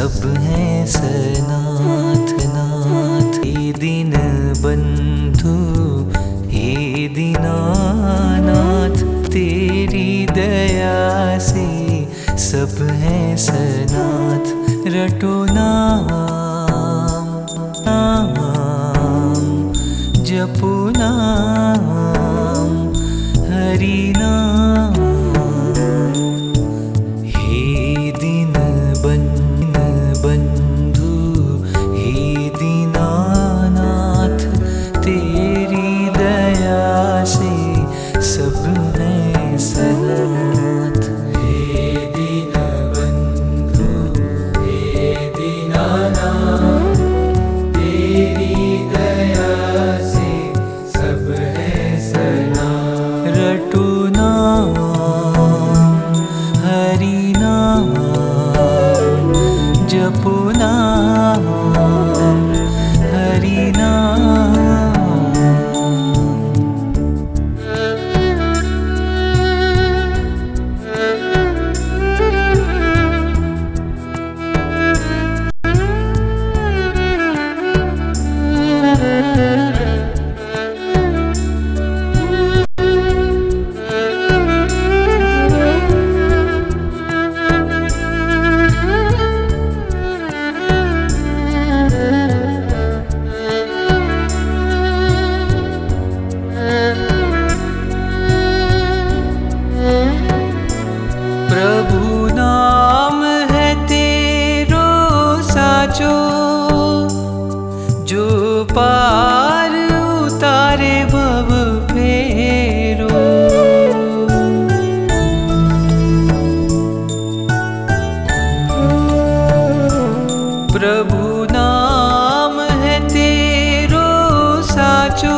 सब हैं सनाथ नाथ। हे दीन बंधु हे दीनानाथ, तेरी दया से सब हैं सनाथ। रटो नाम नाम जपो नाम हरि नाम। हे दीन बंधु हे दीनानाथ, तेरी दया से सब हैं सनाथ। हे दीन बंधु हे दीनानाथ, तेरी दया से सब हैं सनाथ। रटो नाम हरि नाम जपो नाम हरि नाम। प्रभु नाम है तेरो साचो, जो पार उतारे भव फेरो। प्रभु नाम है तेरो साचो,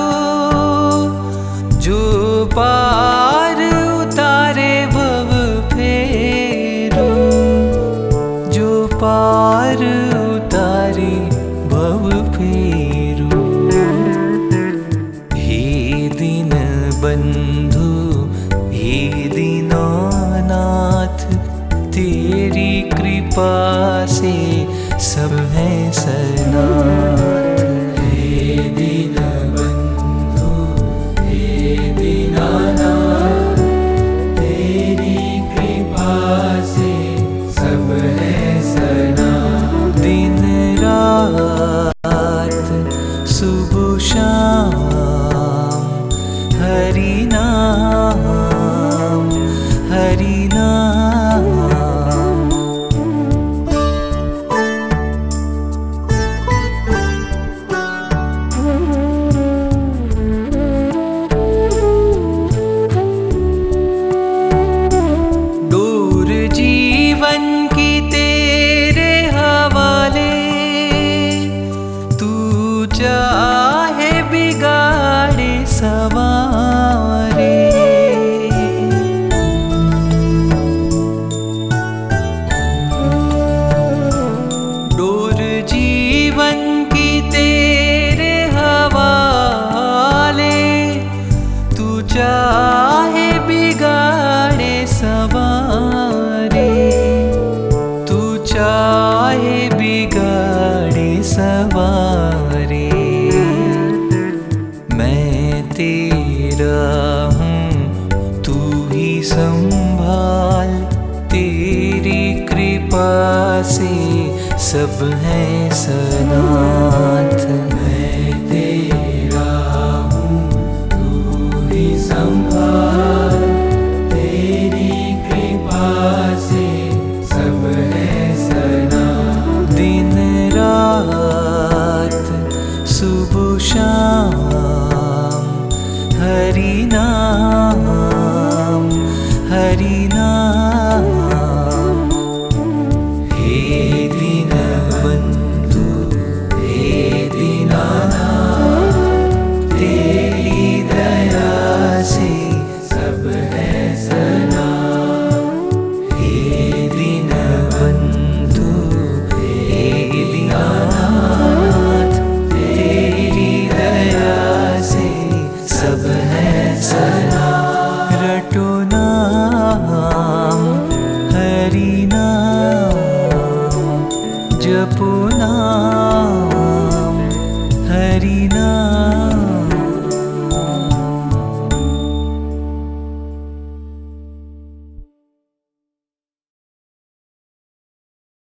जो पार उतारे भव फेरो। जो पार उतारे भव फेरो। हे दीन बंधु हे दीनानाथ, तेरी कृपा से सब हैं सनाथ। हे दीन बंधु हे दीनानाथ, तेरी कृपा से सब हैं सनाथ। दिन रात सुबह शाम हरि नाम हरि नाम। डोर जीवन की तेरे हवाले, तू चाहे बिगाड़े सवारे। डोर जीवन की तेरे हवाले, तू चाहे बिगाड़े सवारे। तू चाहे बिगाड़े सवारे। मैं तेरा हूँ तू ही संभाल, तेरी कृपा से सब हैं सनाथ।